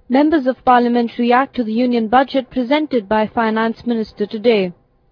Members of Parliament react to the Union Budget presented by Finance Minister today.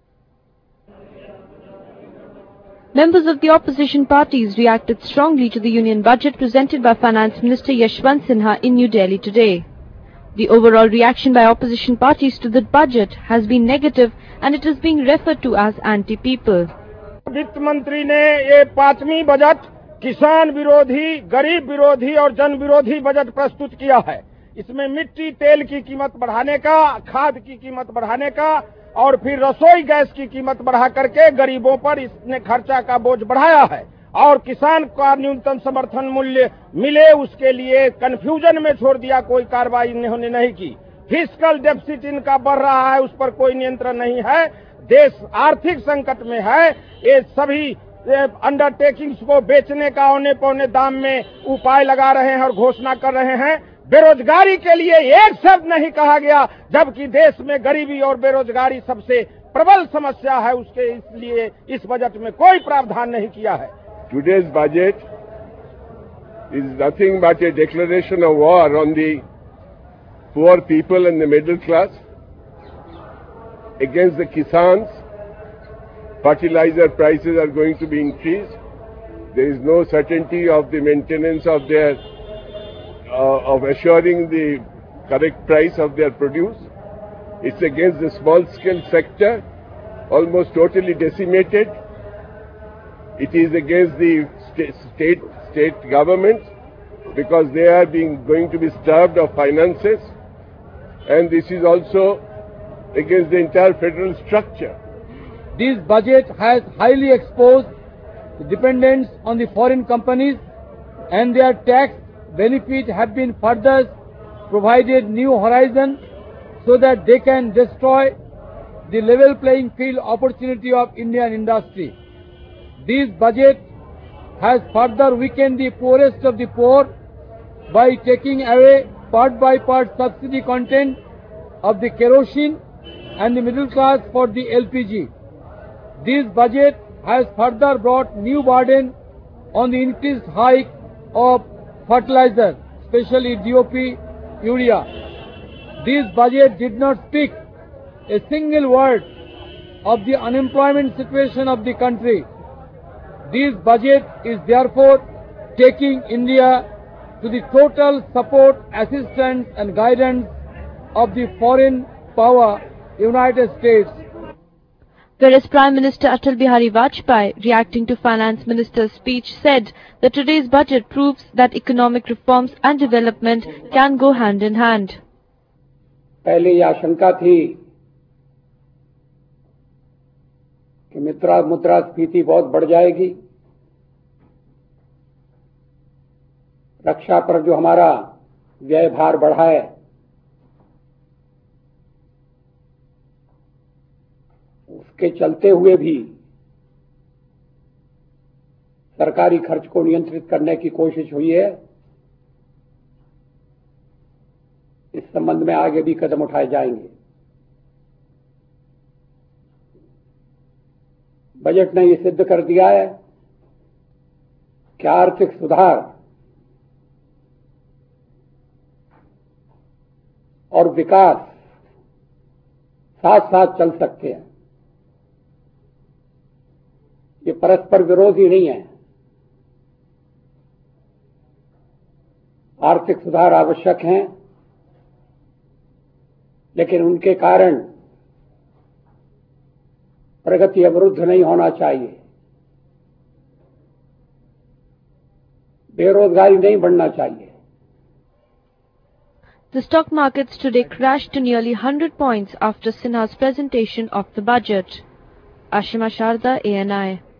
Members of the opposition parties reacted strongly to the Union Budget presented by Finance Minister Yashwant Sinha in New Delhi today. The overall reaction by opposition parties to the budget has been negative and it is being referred to as anti-people. वित्त मंत्री ने ये पांचवी budget किसान विरोधी, गरीब विरोधी और जन विरोधी बजट प्रस्तुत किया है। इसमें मिट्टी तेल की कीमत बढ़ाने का, खाद की कीमत बढ़ाने का और फिर रसोई गैस की कीमत बढ़ा करके गरीबों पर इसने खर्चा का बोझ बढ़ाया है और किसान का न्यूनतम समर्थन मूल्य मिले उसके लिए कंफ्यूजन में छोड़ दिया, कोई कार्रवाई इन्होंने नहीं की। फिस्कल डेफिसिट इनका बढ़ रहा है, उस पर कोई नियंत्रण नहीं है। देश आर्थिक संकट में है। ये सभी अंडरटेकिंग्स को बेचने का औने पौने दाम में उपाय लगा रहे हैं और घोषणा कर रहे हैं। बेरोजगारी के लिए एक शब्द नहीं कहा गया, जबकि देश में गरीबी और बेरोजगारी सबसे प्रबल समस्या है, उसके इसलिए इस बजट में कोई प्रावधान नहीं किया है। Today's budget is nothing but a declaration of war on the poor people and the middle class, against the Kisans. Fertilizer prices are going to be increased. There is no certainty of the maintenance of their, of assuring the correct price of their produce. It's against the small-scale sector, almost totally decimated. It is against the state governments because they are going to be starved of finances, and this is also against the entire federal structure. This budget has highly exposed the dependence on the foreign companies, and their tax benefit have been further provided new horizon so that they can destroy the level playing field opportunity of Indian industry. This budget has further weakened the poorest of the poor by taking away part by part subsidy content of the kerosene and the middle class for the LPG. This budget has further brought new burden on the increased hike of fertilizer, especially DOP, urea. This budget did not speak a single word of the unemployment situation of the country. This budget is therefore taking India to the total support, assistance and guidance of the foreign power, United States. Whereas Prime Minister Atal Bihari Vajpayee, reacting to Finance Minister's speech, said that today's budget proves that economic reforms and development can go hand in hand. पहले यह आशंका थी कि मुद्रास्फीति बहुत बढ़ जाएगी, रक्षा पर जो हमारा व्यय भार बढ़ा है उसके चलते हुए भी सरकारी खर्च को नियंत्रित करने की कोशिश हुई है। इस संबंध में आगे भी कदम उठाए जाएंगे। बजट ने ये सिद्ध कर दिया है कि आर्थिक सुधार और विकास साथ साथ चल सकते हैं। ये परस्पर विरोधी नहीं है। आर्थिक सुधार आवश्यक हैं, लेकिन उनके कारण प्रगति अवरुद्ध नहीं होना चाहिए, बेरोजगारी नहीं बढ़ना चाहिए। The stock markets today crashed to nearly 100 points after Sinha's presentation of the budget. Ashima Sharda, ANI.